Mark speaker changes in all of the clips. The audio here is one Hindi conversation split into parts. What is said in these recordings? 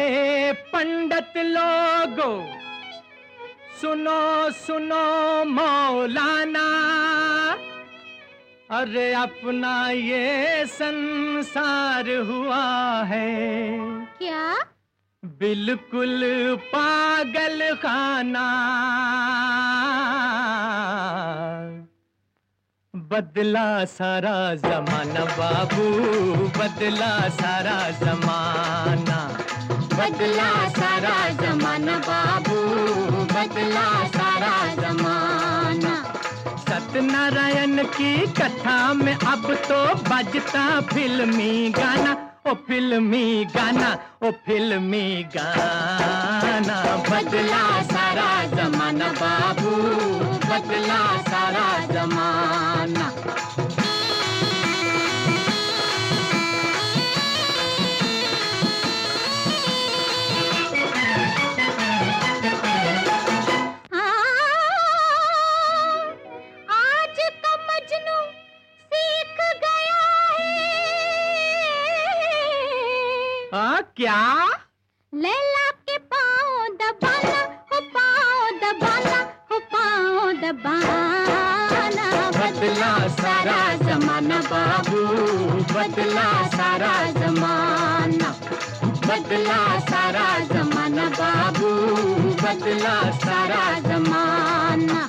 Speaker 1: पंडित लोगो सुनो सुनो मौलाना, अरे अपना ये संसार हुआ है
Speaker 2: क्या?
Speaker 1: बिल्कुल पागल खाना। बदला सारा जमाना बाबू, बदला सारा जमाना,
Speaker 2: बदला सारा जमाना बाबू, बदला सारा जमाना।
Speaker 1: सत्यनारायण की कथा में अब तो बजता फिल्मी गाना, ओ फिल्मी गाना, ओ फिल्मी गाना।
Speaker 2: बदला सारा जमाना बाबू, बदला सारा जमाना। आज तो मजनू सीख गया है।
Speaker 1: क्या?
Speaker 2: लैला के पाँव दबाना, हो पाँव दबाना, हो पाँव दबाना।
Speaker 1: बदला सारा
Speaker 2: जमाना बाबू, बदला सारा जमाना। बदला सारा जमाना बाबू, बदला सारा जमाना।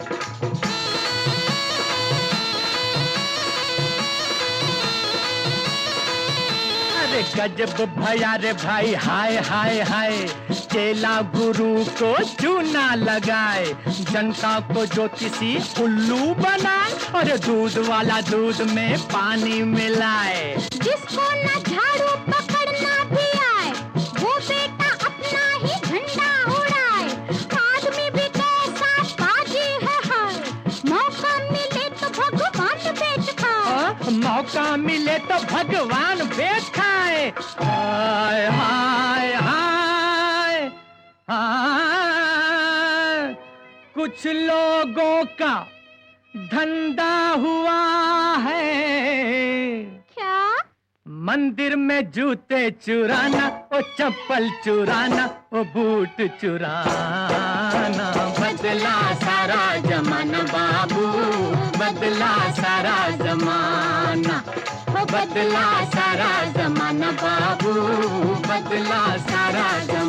Speaker 1: अरे गजब भया रे भाई, हाय हाय हाय। चेला गुरु को चूना लगाए, जनता को ज्योतिषी उल्लू बनाए, और दूध वाला दूध में पानी मिलाए।
Speaker 2: जिसको न झाड़ू पकड़ना भी आए, वो बेटा अपना ही झंडा उड़ाए। आदमी भी कैसा बाजी है हाय, मौका मिले तो भगवान बेच खाए।
Speaker 1: मौका मिले तो भगवान बेच खाए। हाय हाय हाय हाय। कुछ लोगों का धंधा हुआ है,
Speaker 2: क्या?
Speaker 1: मंदिर में जूते चुराना, ओ चप्पल चुराना, ओ बूट चुराना।
Speaker 2: बदला सारा जमाना बाबू, बदला सारा जमाना। बदला सारा जमाना बाबू, बदला सारा जमाना।